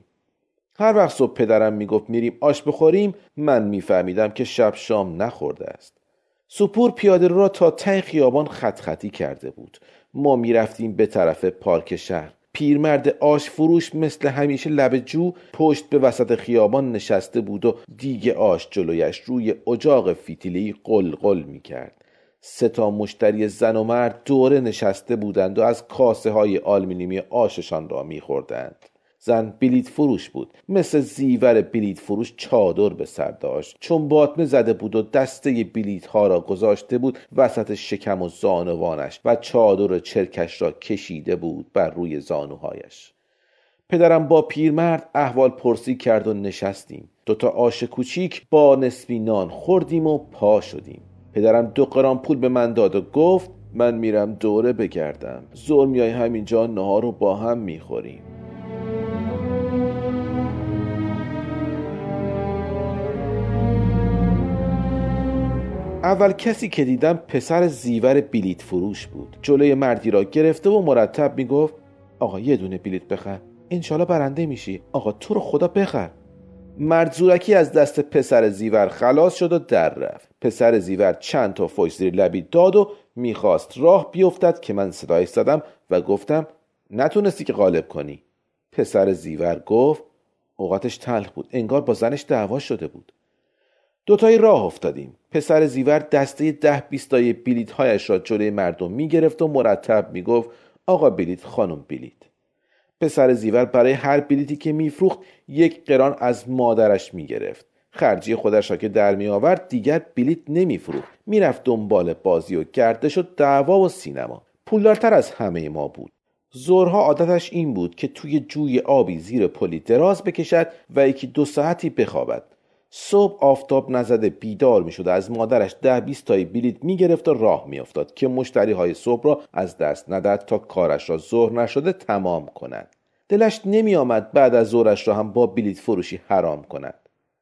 هر وقت صبح پدرم میگفت میریم آش بخوریم، من میفهمیدم که شب شام نخورده است. سپور پیاده رو را تا ته خیابان خط خطی کرده بود. ما میرفتیم به طرف پارک شهر. پیرمرد آش فروش مثل همیشه لب جو پشت به وسط خیابان نشسته بود و دیگ آش جلویش روی اجاق فیتیلی قل میکرد. 3 مشتری زن و مرد دوره نشسته بودند و از کاسه های آلومینیومی آششان را میخوردند. زن بلیط فروش بود. مثل زیور بلیط فروش چادر به سر داشت. چون باطمه زده بود و دسته بلیط ها را گذاشته بود وسط شکم و زانوانش و چادر چرکش را کشیده بود بر روی زانوهایش. پدرم با پیرمرد احوال پرسی کرد و نشستیم. 2 آش کوچیک با نصفی نان خوردیم و پا شدیم. پدرم 2 قران پول به من داد و گفت من میرم دوره بگردم، زور میای همینجا نهار رو با هم میخوریم. اول کسی که دیدم پسر زیور بلیط فروش بود. جلوی مردی را گرفته و مرتب میگفت آقا یه دونه بلیط بخر، انشالله برنده میشی، آقا تو رو خدا بخر. مرد زورکی از دست پسر زیور خلاص شد و در رفت. پسر زیور چند تا فوش زیر لبی داد و میخواست راه بیفتد که من صدایش زدم و گفتم نتونستی که غالب کنی. پسر زیور گفت اوقاتش تلخ بود، انگار با زنش دعوا شده بود. دوتایی راه افتادیم. پسر زیور دسته 10-20 تای بلیط هایش را جلوی مردم میگرفت و مرتب میگفت آقا بلیط، خانم بلیط. پسر زیور برای هر بلیطی که میفروخت 1 قران از مادرش میگرفت. خرجی خودش را که در می آورد دیگر بلیط نمیفروخت، میرفت دنبال بازی و گردش و دعوا و سینما. پولدارتر از همه ما بود. ظهرها عادتش این بود که توی جوی آبی زیر پلی دراز بکشد و 1-2 ساعتی بخوابد. صبح آفتاب نزده بیدار می شد، از مادرش 10-20 تای بلیط می گرفت و راه می افتاد که مشتری های صبح را از دست ندهد تا کارش را ظهر نشده تمام کند. دلش نمی آمد بعد از ظهرش را هم با بلیط فروشی حرام کند.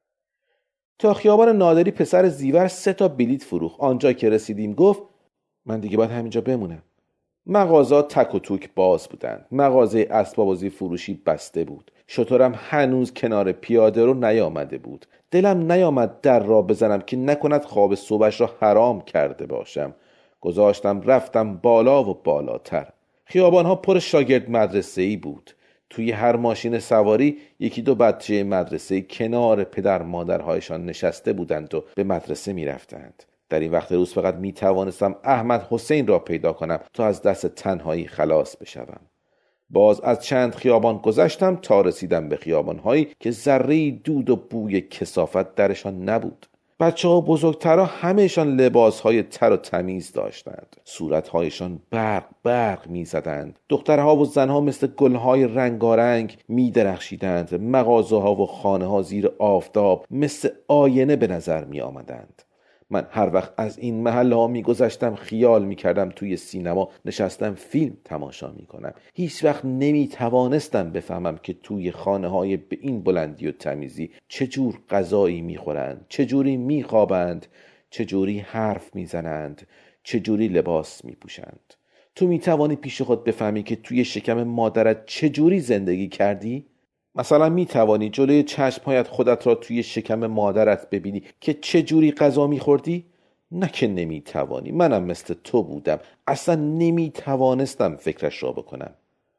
تا خیابان نادری پسر زیور 3 تا بلیط فروخت. آنجا که رسیدیم گفت من دیگه باید همینجا بمونم. مغازه تک و توک باز بودند. مغازه اسباب بازی فروشی بسته بود. شترم هنوز کنار پیاده رو نیامده بود. دلم نیامد در را بزنم که نکند خواب صبحش را حرام کرده باشم. گذاشتم رفتم بالا و بالاتر. خیابانها پر شاگرد مدرسه‌ای بود. توی هر ماشین سواری 1-2 بچه مدرسه‌ای کنار پدر مادرهایشان نشسته بودند و به مدرسه می رفتند. در این وقت روز فقط می توانستم احمد حسین را پیدا کنم تا از دست تنهایی خلاص بشوم. باز از چند خیابان گذشتم تا رسیدم به خیابانهایی که ذره‌ای دود و بوی کثافت درشان نبود. بچه‌ها و بزرگترها همه‌شان لباسهای تر و تمیز داشتند. صورتهایشان برق می‌زدند. دخترها و زنها مثل گلهای رنگارنگ می‌درخشیدند. مغازه‌ها و خانه‌ها زیر آفتاب مثل آینه به نظر می‌آمدند. من هر وقت از این محله ها می گذشتم خیال می کردم توی سینما نشستم فیلم تماشا می کنم. هیچ وقت نمی توانستم بفهمم که توی خانه های به این بلندی و تمیزی چجور غذایی می خورند، چجوری می خوابند، چجوری حرف می زنند، چجوری لباس می پوشند. تو می توانی پیش خود بفهمی که توی شکم مادرت چجوری زندگی کردی؟ مثلا می توانی جلوی چشمهایت خودت را توی شکم مادرت ببینی که چه جوری غذا می خوردی؟ نه که نمی توانی. منم مثل تو بودم. اصلا نمی توانستم فکرش را بکنم.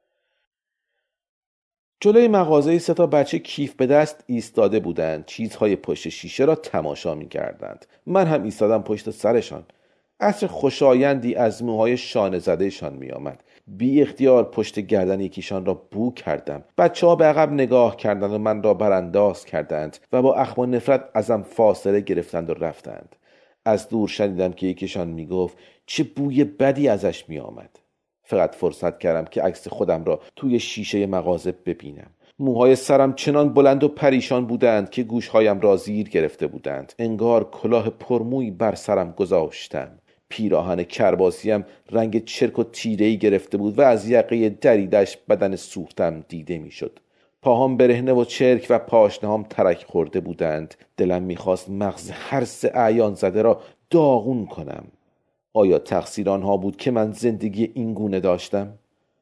جلوی مغازه 3 تا بچه کیف به دست ایستاده بودند. چیزهای پشت شیشه را تماشا می کردند. من هم ایستادم پشت سرشان. عطر خوشایندی از موهای شانه زدهشان می آمد. بی اختیار پشت گردن یکیشان را بو کردم. بچه‌ها به عقب نگاه کردند و من را برانداز کردند و با اخم و نفرت ازم فاصله گرفتند و رفتند. از دور شنیدم که یکیشان می گفت چه بوی بدی ازش می آمد. فقط فرصت کردم که عکس خودم را توی شیشه مغازه ببینم. موهای سرم چنان بلند و پریشان بودند که گوشهایم را زیر گرفته بودند. انگار کلاه پرموی بر سرم گذاشتم. پیراهن کرباسیم رنگ چرک و تیره‌ای گرفته بود و از یقه دریدش بدن سوختم دیده میشد. پاهام برهنه و چرک و پاشنهام ترک خورده بودند. دلم میخواست مغز هر 3 اعیان زده را داغون کنم. آیا تقصیر آنها بود که من زندگی این گونه داشتم؟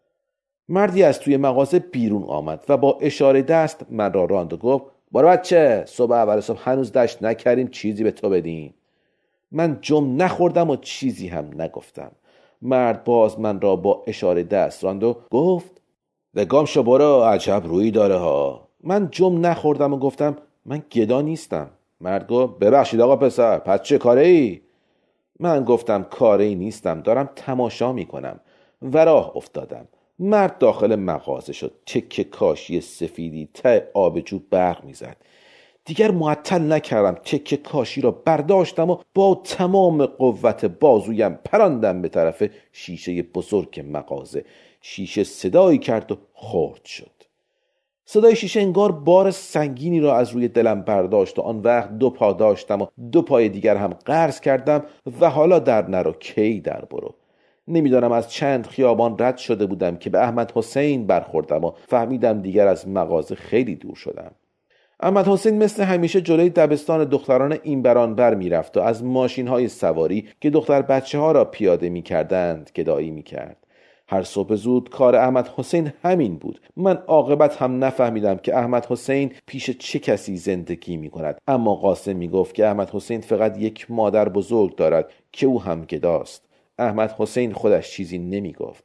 مردی از توی مغازه بیرون آمد و با اشاره دست من را راند و گفت برو بچه، صبح اول صبح هنوز دشت نکردیم چیزی به تو بدیم. من جم نخوردم و چیزی هم نگفتم. مرد باز من را با اشاره دست راند و گفت دگام شو برو، عجب روی داره ها. من جم نخوردم و گفتم من گدا نیستم. مرد گفت ببخشید آقا پسر، پس چه کاره ای؟ من گفتم کاره ای نیستم، دارم تماشا میکنم و راه افتادم. مرد داخل مغازه شد. تکه کاشی سفیدی ته آبجو برق میزد. دیگر معطل نکردم، تکه کاشی را برداشتم و با تمام قوت بازویم پراندم به طرف شیشه بزرگ مغازه. شیشه صدایی کرد و خرد شد. صدای شیشه انگار بار سنگینی را از روی دلم برداشت و آن وقت 2 پا داشتم و 2 پای دیگر هم قرض کردم و حالا در نرو کی در برو. نمیدانم از چند خیابان رد شده بودم که به احمد حسین برخوردم و فهمیدم دیگر از مغازه خیلی دور شدم. احمد حسین مثل همیشه جلوی دبستان دختران این بران بر میرفت و از ماشین‌های سواری که دختر بچه‌ها را پیاده می‌کردند گدایی می‌کرد. هر صبح زود کار احمد حسین همین بود. من عاقبت هم نفهمیدم که احمد حسین پیش چه کسی زندگی می‌کند، اما قاسم می‌گفت که احمد حسین فقط یک مادر بزرگ دارد که او هم گداست. احمد حسین خودش چیزی نمی‌گفت.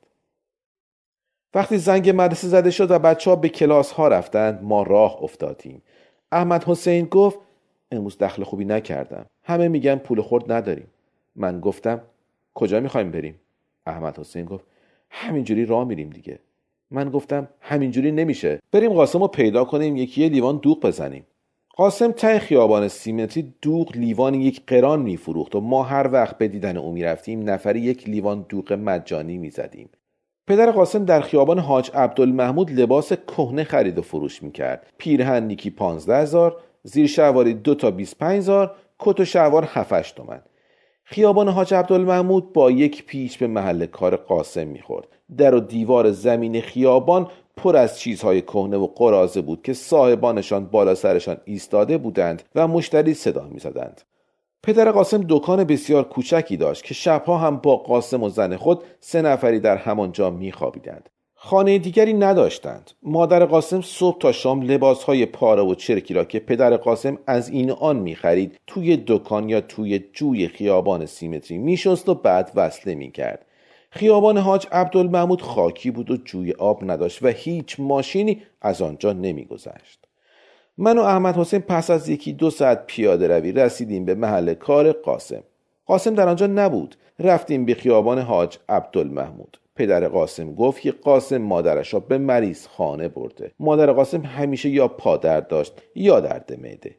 وقتی زنگ مدرسه زده شد و بچه‌ها به کلاس‌ها رفتند، ما راه افتادیم. احمد حسین گفت امروز دخل خوبی نکردم. همه میگن پول خورد نداریم. من گفتم کجا میخوایم بریم؟ احمد حسین گفت همینجوری راه میریم دیگه. من گفتم همینجوری نمیشه. بریم قاسم رو پیدا کنیم یه لیوان دوغ بزنیم. قاسم ته خیابان سیمتری دوغ لیوان یک قران میفروخت و ما هر وقت به دیدن او میرفتیم نفری یک لیوان دوغ مجانی میزدیم. پدر قاسم در خیابان حاج عبدالمحمود لباس کهنه خرید و فروش میکرد. پیرهن نیکی 15,000، زیر شلواری 2 تا 25,000، کت و شلوار 7-8 تومن. خیابان حاج عبدالمحمود با یک پیچ به محل کار قاسم میخورد. در و دیوار زمین خیابان پر از چیزهای کهنه و قراضه بود که صاحبانشان بالا سرشان ایستاده بودند و مشتری صدا میزدند. پدر قاسم دکان بسیار کوچکی داشت که شبها هم با قاسم و زن خود 3 نفری در همانجا میخوابیدند. خانه دیگری نداشتند. مادر قاسم صبح تا شام لباسهای پاره و چرکی را که پدر قاسم از این آن میخرید توی دکان یا توی جوی خیابان سیمتری میشست و بعد وصله میکرد. خیابان حاج عبدالمحمود خاکی بود و جوی آب نداشت و هیچ ماشینی از آنجا نمیگذشت. من و احمد حسین پس از 1-2 ساعت پیاده روی رسیدیم به محل کار قاسم. قاسم در آنجا نبود. رفتیم به خیابان حاج عبدالمحمود. پدر قاسم گفت که قاسم مادرش را به مریض خانه برده. مادر قاسم همیشه یا پادرد داشت یا درد معده.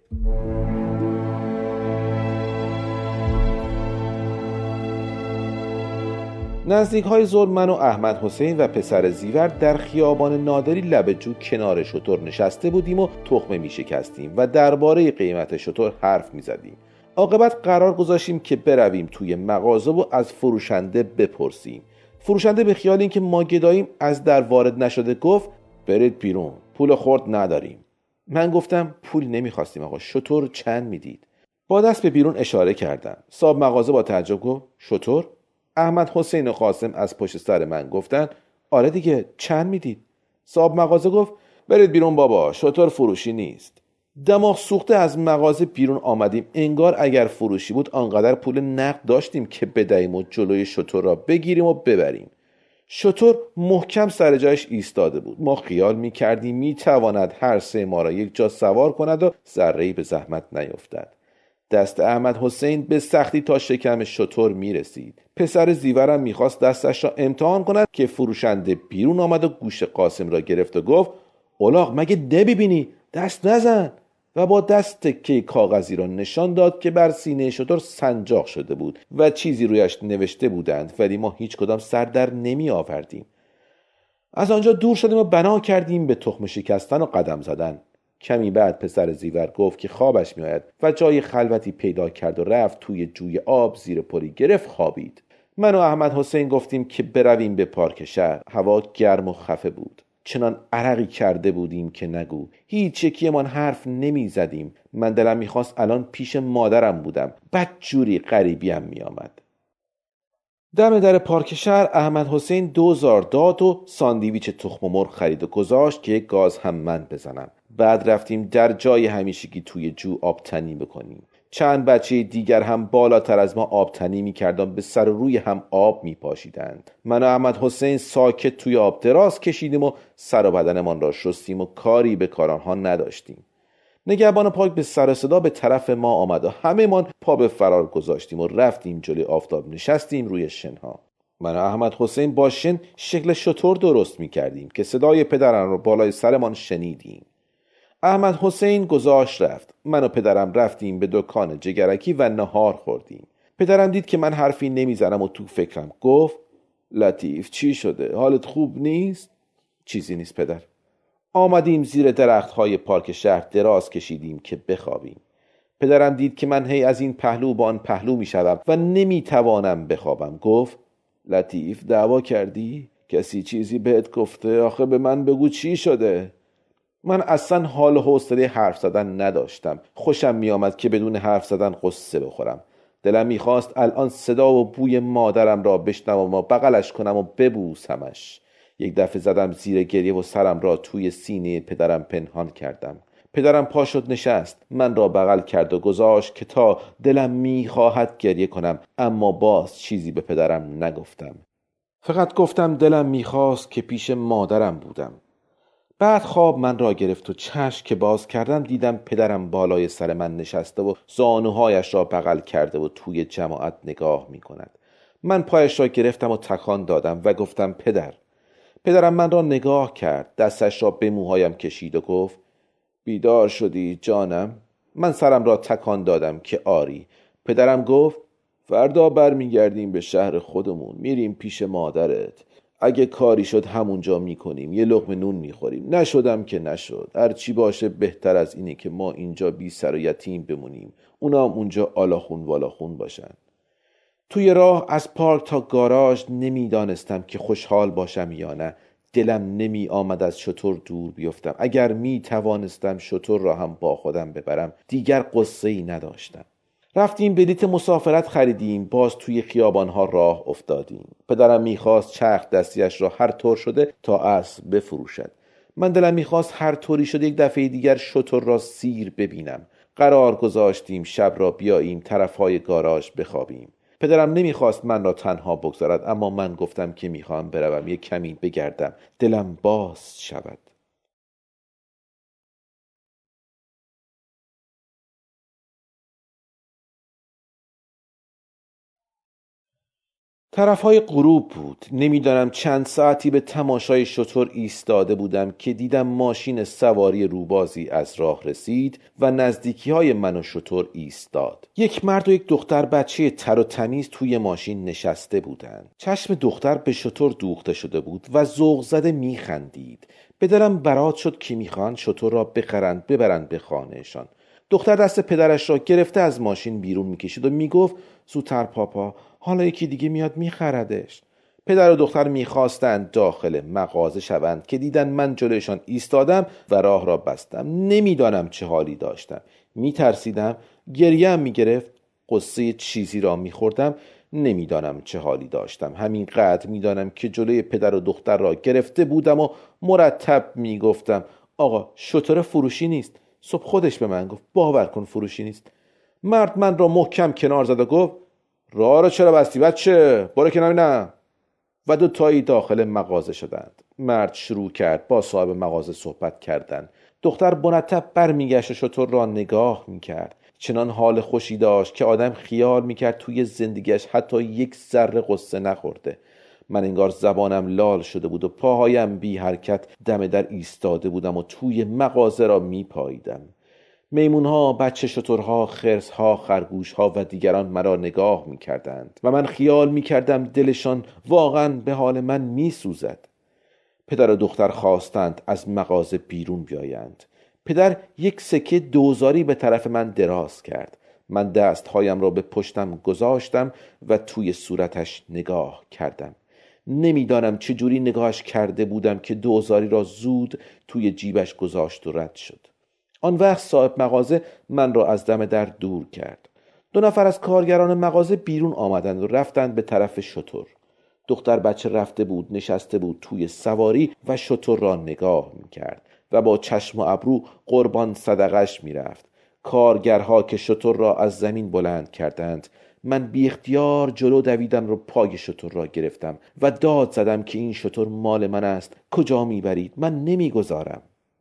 نزدیک های ظهر من و احمد حسین و پسر زیور در خیابان نادری لب جو کنار شتر نشسته بودیم و تخمه می شکستیم و درباره قیمت شتر حرف می زدیم. عاقبت قرار گذاشتیم که برویم توی مغازه و از فروشنده بپرسیم. فروشنده به خیال این که ما گداییم از در وارد نشده گفت برید بیرون، پول خورد نداریم. من گفتم پول نمیخواستیم آقا، شتر چند میدید؟ با دست به بیرون اشاره کردم. صاحب مغازه با تعجب گفت شتر؟ احمد حسین و قاسم از پشت سر من گفتن آره دیگه، چند میدید؟ صاحب مغازه گفت برید بیرون بابا، شتر فروشی نیست. دماغ سوخته از مغازه بیرون آمدیم. انگار اگر فروشی بود آنقدر پول نقد داشتیم که بدهیم و جلوی شتر را بگیریم و ببریم. شتر محکم سر جایش ایستاده بود. ما خیال میکردیم میتواند هر 3 ما را یک جا سوار کند و ذره‌ای به زحمت نیفتد. دست احمد حسین به سختی تا شکم شتر میرسید. پسر زیورم میخواست دستش را امتحان کند که فروشنده بیرون آمد و گوش قاسم را گرفت و گفت اولاغ مگه نمیبینی؟ دست نزن. و با دست تکه کاغذی را نشان داد که بر سینه شتر سنجاق شده بود و چیزی رویش نوشته بودند، ولی ما هیچ کدام سر در نمی آوردیم. از آنجا دور شدیم و بنا کردیم به تخم شکستن و قدم زدن. کمی بعد پسر زیور گفت که خوابش میآید و جای خلوتی پیدا کرد و رفت توی جوی آب زیر پلی گرفت خوابید. من و احمد حسین گفتیم که برویم به پارک شهر. هوا گرم و خفه بود. چنان عرقی کرده بودیم که نگو. هیچ یکیمان حرف نمی زدیم. من دلم میخواست الان پیش مادرم بودم. بدجوری غریبیم میآمد. دم در پارک شهر احمد حسین 2000 داد و ساندویچ تخم مرغ خرید و گذاشت که گاز هم من بزنم. بعد رفتیم در جای همیشگی توی جو آبتنی بکنیم. چند بچه دیگر هم بالاتر از ما آبتنی می‌کردند، به سر و روی هم آب می‌پاشیدند. من و احمد حسین ساکت توی آب دراز کشیدیم و سر و بدنمان را شستیم و کاری به کار آنها نداشتیم. نگهبان پارک به سر صدا به طرف ما آمد و همه‌مان پا به فرار گذاشتیم و رفتیم جلوی آفتاب نشستیم روی شنها. من و احمد حسین با شن شکل شتر درست می‌کردیم که صدای پدرم را بالای سرمان شنیدیم. احمد حسین گذاشت رفت. من و پدرم رفتیم به دکان جگرکی و نهار خوردیم. پدرم دید که من حرفی نمیزنم و تو فکرم گفت لطیف چی شده؟ حالت خوب نیست؟ چیزی نیست پدر. آمدیم زیر درخت‌های پارک شهر دراز کشیدیم که بخوابیم. پدرم دید که من هی از این پهلو با آن پهلو میشدم و نمیتوانم بخوابم. گفت لطیف دعوا کردی؟ کسی چیزی بهت گفته؟ آخه به من بگو چی شده؟ من اصلا حال و حوصله حرف زدن نداشتم. خوشم میآمد که بدون حرف زدن قصه بخورم. دلم میخواست الان صدا و بوی مادرم را بشنوم و بغلش کنم و ببوسمش. یک دفعه زدم زیر گریه و سرم را توی سینه پدرم پنهان کردم. پدرم پا شد نشست، من را بغل کرد و گذاشت که تا دلم میخواهد گریه کنم، اما باز چیزی به پدرم نگفتم. فقط گفتم دلم میخواست که پیش مادرم بودم. بعد خواب من را گرفت و چشم که باز کردم دیدم پدرم بالای سر من نشسته و زانوهایش را بغل کرده و توی جماعت نگاه می کند. من پایش را گرفتم و تکان دادم و گفتم پدر. پدرم من را نگاه کرد، دستش را به موهایم کشید و گفت بیدار شدی جانم؟ من سرم را تکان دادم که آری. پدرم گفت فردا برمیگردیم به شهر خودمون، میریم پیش مادرت. اگه کاری شد همونجا میکنیم، یه لقمه نون میخوریم. نشدم که نشد، هرچی باشه بهتر از اینه که ما اینجا بی سر و یتیم بمونیم، اونا هم اونجا آلاخون والاخون باشن. توی راه از پارک تا گاراژ نمیدانستم که خوشحال باشم یا نه. دلم نمی آمد از شتر دور بیفتم. اگر می توانستم شتر را هم با خودم ببرم دیگر قصه ای نداشتم. رفتیم بلیت مسافرت خریدیم، باز توی خیابانها راه افتادیم. پدرم میخواست چرخ دستیش را هر طور شده تا عصر بفروشد. من دلم میخواست هر طوری شده یک دفعه دیگر شتر را سیر ببینم. قرار گذاشتیم شب را بیاییم طرفهای گاراژ بخوابیم. پدرم نمیخواست من را تنها بگذارد، اما من گفتم که میخوام بروم یک کمی بگردم، دلم باز شود. طرفهای غروب بود. نمیدانم چند ساعتی به تماشای شتر ایستاده بودم که دیدم ماشین سواری روبازی از راه رسید و نزدیکی های من و شتر ایستاد. یک مرد و یک دختر بچه تر و تمیز توی ماشین نشسته بودند. چشم دختر به شتر دوخته شده بود و ذوق زده میخندید. به دلم برات شد که میخوان شتر را بخرند ببرند به خانهشان. دختر دست پدرش را گرفته از ماشین بیرون میکشید و میگفت زودتر پاپا، حالا یکی دیگه میاد میخردش. پدر و دختر میخواستند داخل مغازه شوند که دیدن من جلویشان ایستادم و راه را بستم. نمیدانم چه حالی داشتم. میترسیدم، گریم میگرفت، قصه چیزی را میخوردم. نمیدانم چه حالی داشتم. همینقدر میدانم که جلوی پدر و دختر را گرفته بودم و مرتب میگفتم آقا شتر فروشی نیست. صبح خودش به من گفت باور کن فروشی نیست. مرد من را محکم کنار زد و گفت راه را چرا بستی بچه؟ برو کنار نه. و دو تایی داخل مغازه شدند. مرد شروع کرد با صاحب مغازه صحبت کردن. دختر مرتب برمیگشت و شتر را نگاه میکرد. چنان حال خوشی داشت که آدم خیال میکرد توی زندگیش حتی یک ذره قصه نخورده. من انگار زبانم لال شده بود و پاهایم بی حرکت دم در ایستاده بودم و توی مغازه را میپاییدم. میمونها، بچه شترها، خرسها، خرگوشها و دیگران مرا نگاه میکردند و من خیال میکردم دلشان واقعا به حال من میسوزد. پدر و دختر خواستند از مغازه بیرون بیایند. پدر یک سکه دوزاری به طرف من دراز کرد. من دستهایم را به پشتم گذاشتم و توی صورتش نگاه کردم. نمیدانم چجوری نگاهش کرده بودم که دوزاری را زود توی جیبش گذاشت و رد شد. آن وقت صاحب مغازه من را از دم در دور کرد. دو نفر از کارگران مغازه بیرون آمدند و رفتند به طرف شتر. دختر بچه رفته بود، نشسته بود توی سواری و شتر را نگاه میکرد و با چشم و ابرو قربان صدقش میرفت. کارگرها که شتر را از زمین بلند کردند، من بی اختیار جلو دویدم و پای شتر را گرفتم و داد زدم که این شتر مال من است، کجا میبرید؟ من نمیگذارم.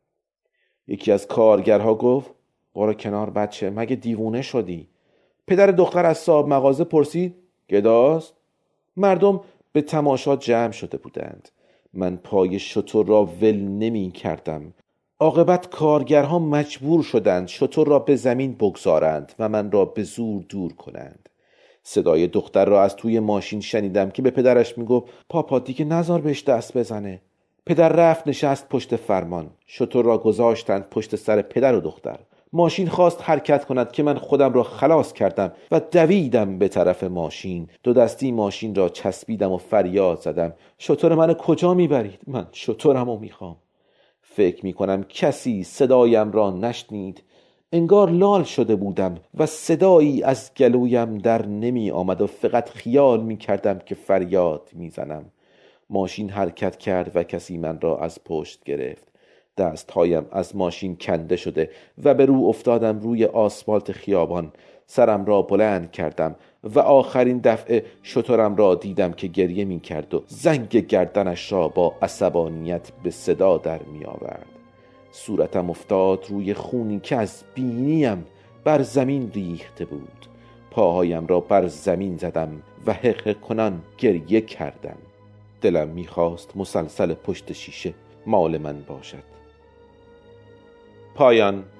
یکی از کارگرها گفت برو کنار بچه، مگه دیوونه شدی؟ پدر دختر از صاحب مغازه پرسید گداست؟ مردم به تماشا جمع شده بودند. من پای شتر را ول نمی کردم. عاقبت کارگرها مجبور شدند شتر را به زمین بگذارند و من را به زور دور کنند. صدای دختر را از توی ماشین شنیدم که به پدرش میگفت پاپا دیگه نذار بهش دست بزنه. پدر رفت نشست پشت فرمان. شتر را گذاشتند پشت سر پدر و دختر. ماشین خواست حرکت کند که من خودم را خلاص کردم و دویدم به طرف ماشین. دو دستی ماشین را چسبیدم و فریاد زدم شتر منو کجا میبرید؟ من شترمو میخوام. فکر می کنم کسی صدایم را نشنید. انگار لال شده بودم و صدایی از گلویم در نمی آمد و فقط خیال می کردم که فریاد می زنم. ماشین حرکت کرد و کسی من را از پشت گرفت. دستهایم از ماشین کنده شده و به رو افتادم روی آسفالت خیابان. سرم را بلند کردم و آخرین دفعه شترم را دیدم که گریه می کرد و زنگ گردنش را با عصبانیت به صدا در می آورد. صورتم افتاد روی خونی که از بینیم بر زمین ریخته بود. پاهایم را بر زمین زدم و حق کنان گریه کردم. دلم می‌خواست مسلسل پشت شیشه مال من باشد. پایان.